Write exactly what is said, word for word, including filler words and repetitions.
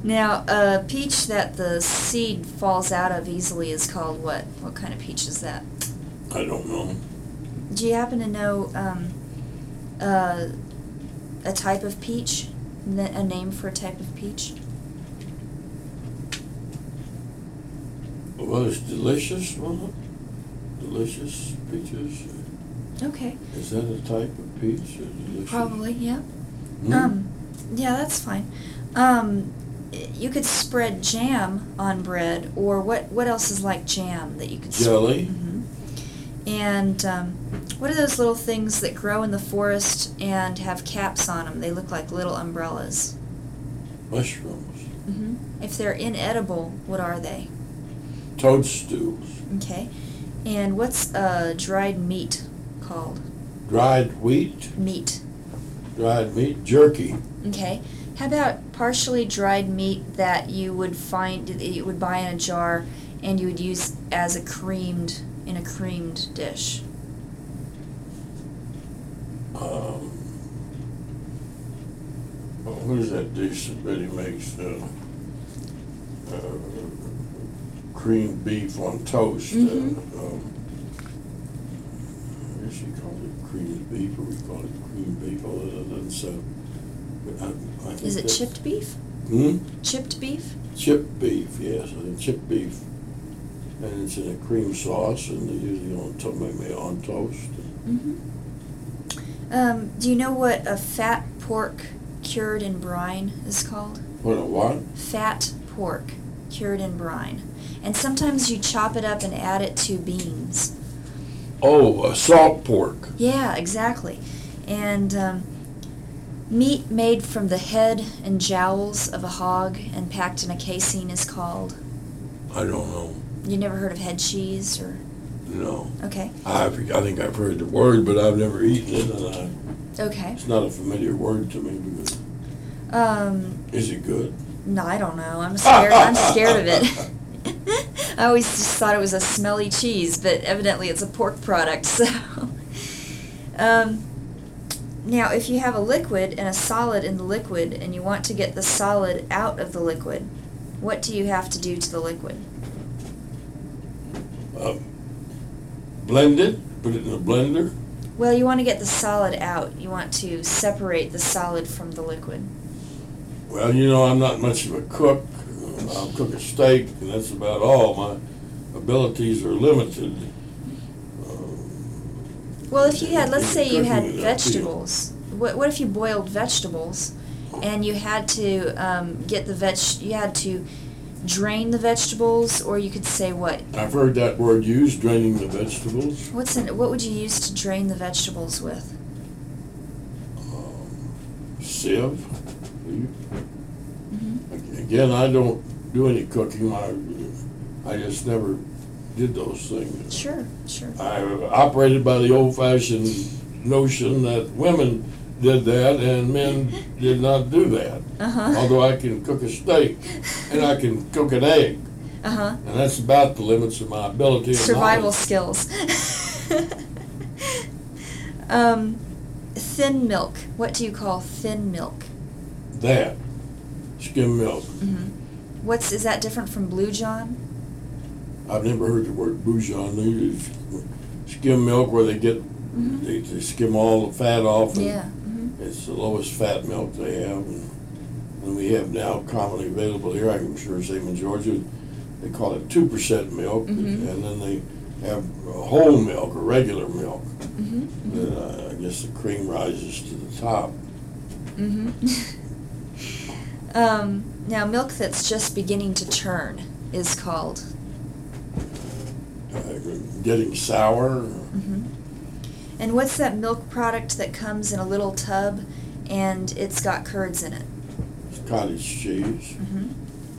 Now, a peach that the seed falls out of easily is called what? What kind of peach is that? I don't know. Do you happen to know um, uh, a type of peach? N- a name for a type of peach? Well, it's delicious, wasn't it? Delicious peaches. Okay. Is that a type of peach? Or delicious? Probably, yeah. Hmm? Um, yeah, that's fine. Um, you could spread jam on bread, or what? What else is like jam that you could? Jelly. Sp- mm-hmm. And um, what are those little things that grow in the forest and have caps on them? They look like little umbrellas. Mushrooms. Mm-hmm. If they're inedible, what are they? Toadstools. Okay. And what's uh, dried meat called? Dried wheat. Meat. Dried meat. Jerky. Okay. How about partially dried meat that you would find, that you would buy in a jar and you would use as a creamed, in a creamed dish? Um, oh, what is that dish that Betty makes? Uh, uh, creamed beef on toast. Mhm. Uh, um, I guess you call it creamed beef, or we call it creamed beef. Although that doesn't sound. I, I think Is it that's- chipped beef? Hmm? Chipped beef? Chipped beef, yes, I think chipped beef. And it's in a cream sauce, and they usually on, to- maybe on toast. Mm-hmm. Um, do you know what a fat pork cured in brine is called? What a what? Fat pork cured in brine. And sometimes you chop it up and add it to beans. Oh, a salt pork. Yeah, exactly. And um, meat made from the head and jowls of a hog and packed in a casing is called? I don't know. You never heard of head cheese or? No. Okay. I've, I think I've heard the word, but I've never eaten it, and I, Okay. it's not a familiar word to me. Because Um, is it good? no, I don't know. I'm scared. I'm scared of it. I always just thought it was a smelly cheese, but evidently it's a pork product. So, um, now if you have a liquid and a solid in the liquid, and you want to get the solid out of the liquid, what do you have to do to the liquid? Um, blend it, put it in a blender. Well, you want to get the solid out. You want to separate the solid from the liquid. Well, you know, I'm not much of a cook. I'll cook a steak, and that's about all. My abilities are limited. Um, Well, if you had, let's in say you had cooking in that field. vegetables. What, what if you boiled vegetables, and you had to um, get the veg, you had to drain the vegetables, or you could say what? I've heard that word used, draining the vegetables. What's in, what would you use to drain the vegetables with? Um, sieve. You- Mm-hmm. Again, I don't do any cooking. I, I just never did those things. Sure, sure. I operated by the old-fashioned notion that women did that and men did not do that. Uh-huh. Although I can cook a steak and I can cook an egg. Uh-huh. And that's about the limits of my ability and Survival knowledge. skills. um, thin milk. What do you call thin milk? That. Skim milk. Mm-hmm. What's, is that different from Blue John? I've never heard the word bouillon. They use skim milk where they get, Mm-hmm. they, they skim all the fat off. And Yeah. Mm-hmm. It's the lowest fat milk they have. And, and we have now commonly available here, I'm sure same in Georgia, they call it two percent milk. Mm-hmm. And then they have whole milk or regular milk. Mm-hmm. That, uh, I guess the cream rises to the top. Mm-hmm. um, now, milk that's just beginning to churn is called? Uh, getting sour. Mm-hmm. And what's that milk product that comes in a little tub and it's got curds in it? Cottage cheese. Mm-hmm.